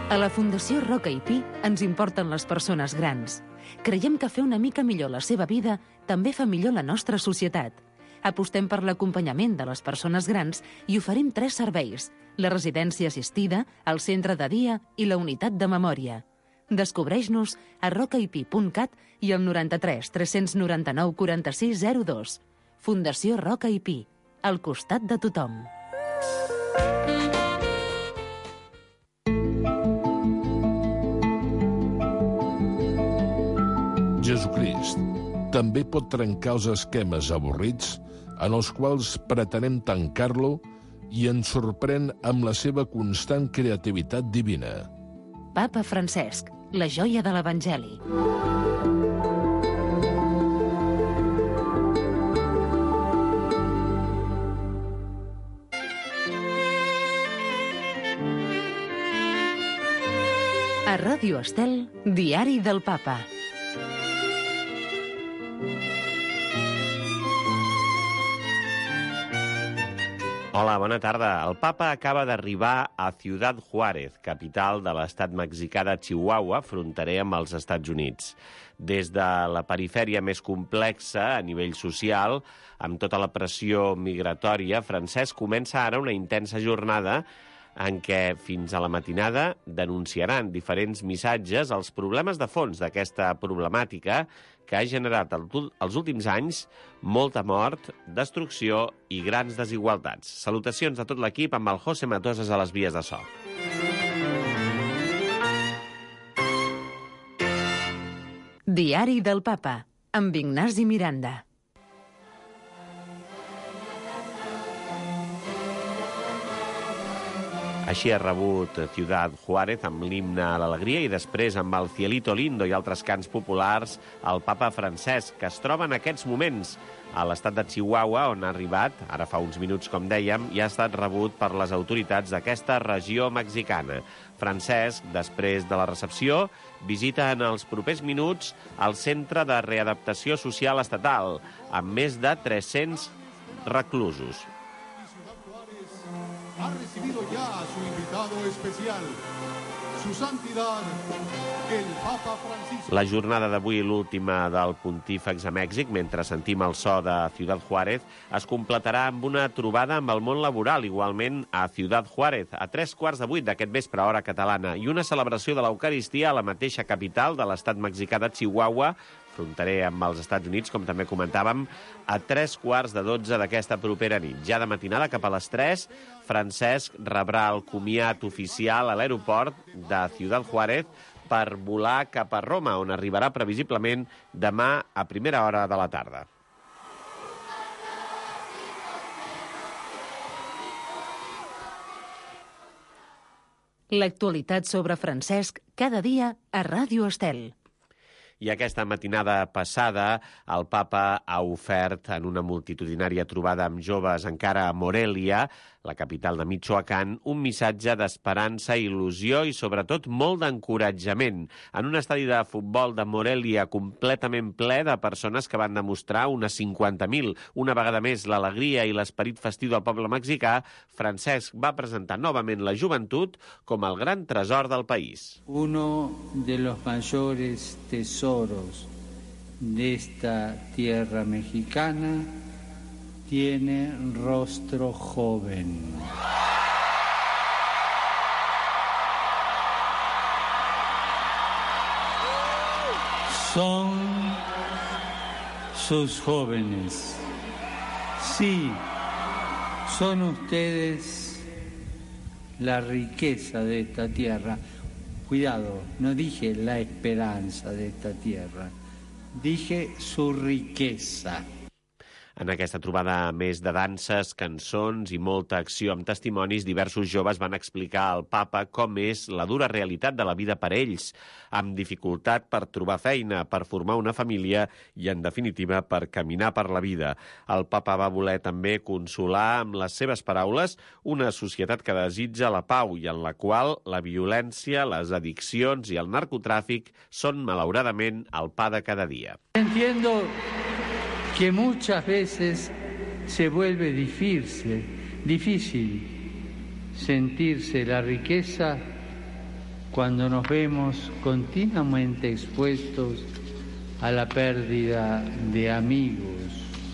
A la Fundació Roca i Pi ens importen les persones grans. Creiem que fer una mica millor la seva vida també fa millor la nostra societat. Apostem per l'acompanyament de les persones grans i oferim 3 serveis: la residència assistida, el centre de dia i la unitat de memòria. Descobreix-nos a rocaipi.cat i al 93 399 46 02. Fundació Roca i Pi, al costat de tothom. Jesucrist també pot trencar els esquemes avorrits en els quals pretenem tancar-lo i ens sorprèn amb la seva constant creativitat divina. Papa Francesc, la joia de l'Evangeli. A Ràdio Estel, Diari del Papa. Hola, bona tarda. El papa acaba d'arribar a Ciudad Juárez, capital de l'estat mexicà de Chihuahua, fronterer amb els Estats Units. Des de la perifèria més complexa a nivell social, amb tota la pressió migratòria, Francesc comença ara una intensa jornada en què fins a la matinada denunciaran diferents missatges els problemes de fons d'aquesta problemàtica que ha generat els últims anys molta mort, destrucció i grans desigualtats. Salutacions a tot l'equip amb el José Matoses a les vies de so. Diari del Papa, amb Ignasi Miranda. Així ha rebut Ciudad Juárez amb l'himne a l'alegria i després amb el Cielito Lindo i altres cants populars el papa Francesc, que es troba en aquests moments a l'estat de Chihuahua, on ha arribat, ara fa uns minuts com dèiem, i ha estat rebut per les autoritats d'aquesta regió mexicana. Francesc, després de la recepció, visita en els propers minuts el Centre de Readaptació Social Estatal, amb més de 300 reclusos. Ha recibido ya a su invitado especial, su santidad, el Papa Francisco. La jornada d'avui, l'última del pontífex a Mèxic, mentre sentim el so de Ciudad Juárez, es completarà amb una trobada amb el món laboral, igualment a Ciudad Juárez, a 7:15 d'aquest vespre, hora catalana, i una celebració de l'Eucaristia a la mateixa capital de l'estat mexicà de Chihuahua, fronterer amb els Estats Units, com també comentàvem, a 11:45 d'aquesta propera nit. Ja de matinada, cap a les 3, Francesc rebrà el comiat oficial a l'aeroport de Ciudad Juárez per volar cap a Roma, on arribarà previsiblement demà a primera hora de la tarda. L'actualitat sobre Francesc cada dia a Ràdio Estel. I aquesta matinada passada el papa ha ofert en una multitudinària trobada amb joves encara a Morelia, la capital de Michoacán, un missatge d'esperança, il·lusió i sobretot molt d'encoratjament. En un estadi de futbol de Morelia completament ple de persones que van demostrar unes 50.000. Una vegada més l'alegria i l'esperit festiu del poble mexicà, Francesc va presentar novament la joventut com el gran tresor del país. Uno de los mayores tesoros de esta tierra mexicana tiene rostro joven. Son sus jóvenes. Sí, son ustedes la riqueza de esta tierra. Cuidado, no dije la esperanza de esta tierra, dije su riqueza. En aquesta trobada, més de danses, cançons i molta acció amb testimonis, diversos joves van explicar al papa com és la dura realitat de la vida per ells, amb dificultat per trobar feina, per formar una família i, en definitiva, per caminar per la vida. El papa va voler també consolar amb les seves paraules una societat que desitja la pau i en la qual la violència, les addiccions i el narcotràfic són, malauradament, el pa de cada dia. Entiendo que muchas veces se vuelve difícil sentirse la riqueza cuando nos vemos continuamente expuestos a la pérdida de amigos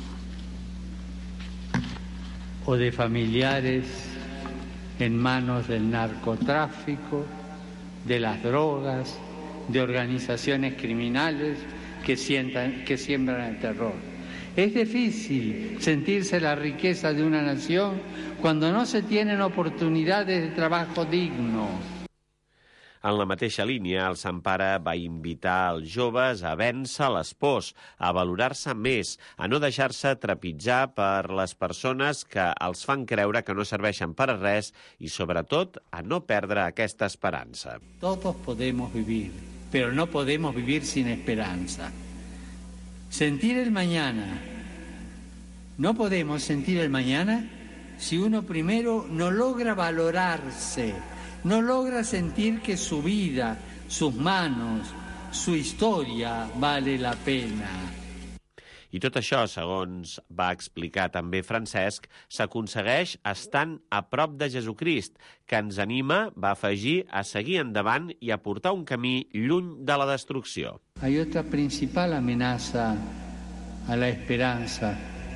o de familiares en manos del narcotráfico, de las drogas, de organizaciones criminales que siembran el terror. Es difícil sentirse la riqueza de una nación cuando no se tienen oportunidades de trabajo digno. En la mateixa línia, el Sant Pare va invitar els joves a vèncer les pors, a valorar-se més, a no deixar-se trepitjar per les persones que els fan creure que no serveixen per a res i, sobretot, a no perdre aquesta esperança. Todos podemos vivir, pero no podemos vivir sin esperanza. Sentir el mañana. No podemos sentir el mañana si uno primero no logra valorarse, no logra sentir que su vida, sus manos, su historia vale la pena. I tot això, segons va explicar també Francesc, s'aconsegueix estant a prop de Jesucrist, que ens anima, va afegir, a seguir endavant i a portar un camí lluny de la destrucció. Hay otra principal amenaza a la esperanza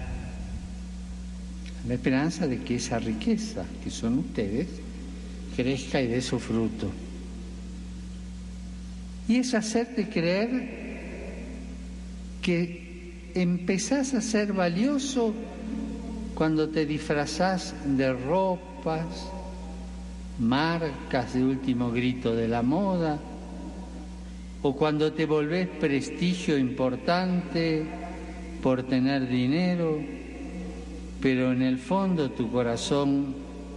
de que esa riqueza que son ustedes crezca y dé su fruto. Y es hacerte creer que empezás a ser valioso cuando te disfrazás de ropas, marcas de último grito de la moda, o cuando te volvés prestigio importante por tener dinero, pero en el fondo tu corazón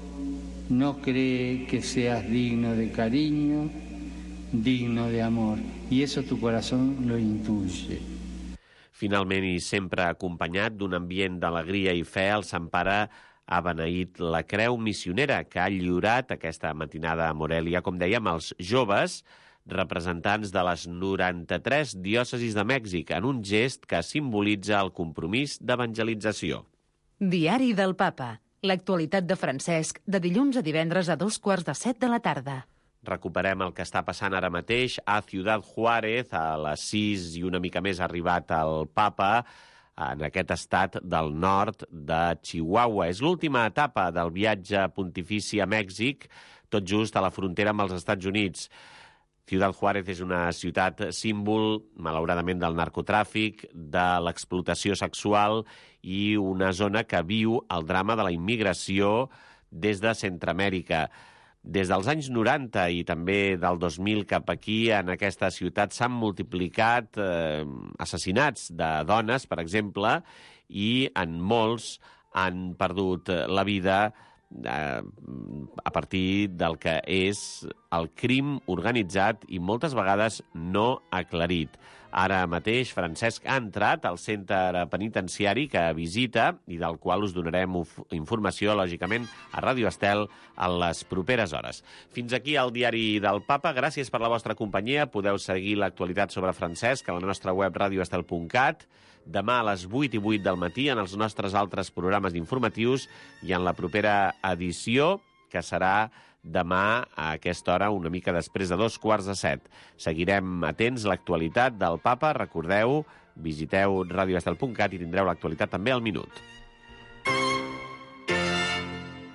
no cree que seas digno de cariño, digno de amor, y eso tu corazón lo intuye. Finalment, i sempre acompanyat d'un ambient d'alegria i fe, el Sant Pare ha beneït la creu missionera que ha lliurat aquesta matinada a Morèlia, com dèiem, als joves representants de les 93 diòcesis de Mèxic, en un gest que simbolitza el compromís d'evangelització. Diari del Papa. L'actualitat de Francesc, de dilluns a divendres a 6:45 de la tarda. Recuperem el que està passant ara mateix a Ciudad Juárez. A les 6 i una mica més ha arribat el Papa en aquest estat del nord de Chihuahua. És l'última etapa del viatge pontifici a Mèxic, tot just a la frontera amb els Estats Units. Ciudad Juárez és una ciutat símbol, malauradament, del narcotràfic, de l'explotació sexual i una zona que viu el drama de la immigració des de Centroamèrica. Des dels anys 90 i també del 2000 cap aquí, en aquesta ciutat s'han multiplicat assassinats de dones, per exemple, i en molts han perdut la vida a partir del que és el crim organitzat i moltes vegades no aclarit. Ara mateix Francesc ha entrat al centre penitenciari que visita i del qual us donarem informació, lògicament, a Ràdio Estel en les properes hores. Fins aquí el diari del Papa. Gràcies per la vostra companyia. Podeu seguir l'actualitat sobre Francesc a la nostra web radioestel.cat. Demà a les 8:08 del matí en els nostres altres programes informatius i en la propera edició, que serà demà a aquesta hora, una mica després de 6:45. Seguirem atents a l'actualitat del Papa. Recordeu, visiteu radioestel.cat i tindreu l'actualitat també al minut.